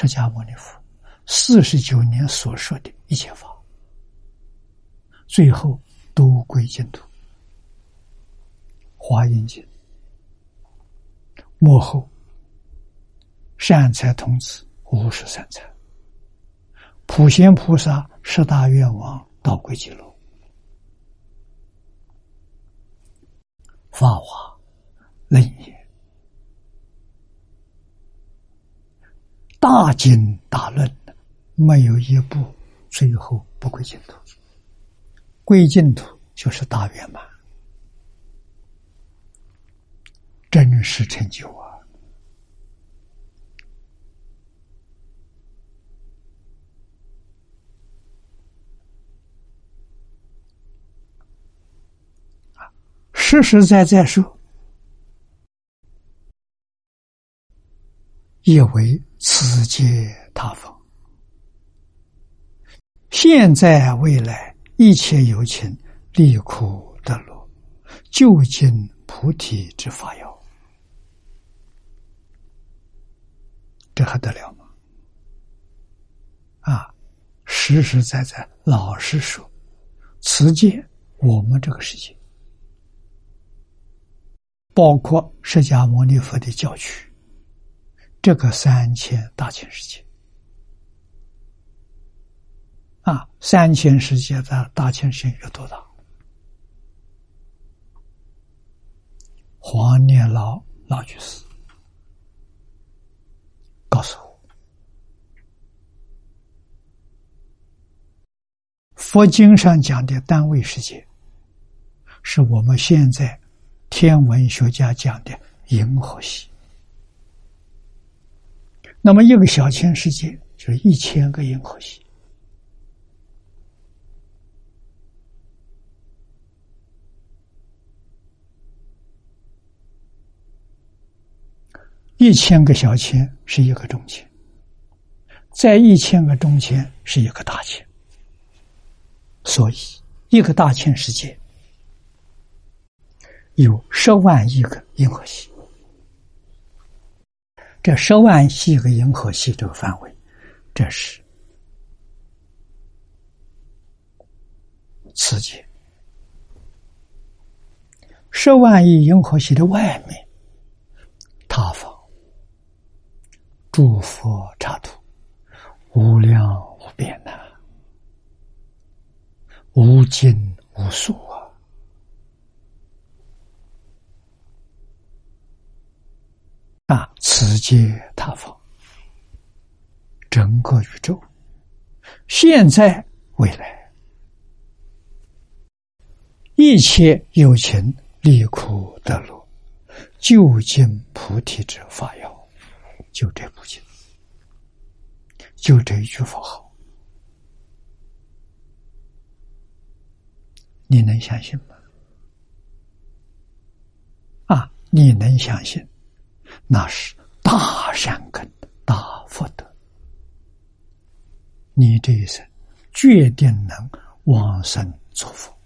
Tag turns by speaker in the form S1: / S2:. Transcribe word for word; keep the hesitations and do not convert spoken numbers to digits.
S1: 释迦牟尼佛四十九年所说的一切法，最后都归净土。华严经末后善财童子五十三参，普贤菩萨十大愿王道归极乐。法华楞严大经大论，没有一部最后不归净土。归净土就是大圆满，真实成就啊！实实在在说，也为此界他方，现在未来一切有情离苦得乐，究竟菩提之法要。这还得了吗？啊，实实在在老实说，此界我们这个世界，包括释迦牟尼佛的教区，这个三千大千世界啊，三千世界的大千世界有多大？黄念老老居士告诉我，佛经上讲的单位世界，是我们现在天文学家讲的银河系。那么一个小千世界就是一千个银河系。一千个小千是一个中千，在一千个中千是一个大千，所以一个大千世界有十万亿个银河系。这十万亿个银河系这个范围，这是此界。十万亿银河系的外面，他方诸佛刹土无量无边呐、啊，无尽无数啊！啊，此界他方，整个宇宙，现在未来，一切有情离苦得乐，究竟菩提之法要，就这部经，就这一句佛号，你能相信吗？啊，你能相信？那是大善根大福德，你这一生决定能往生作佛。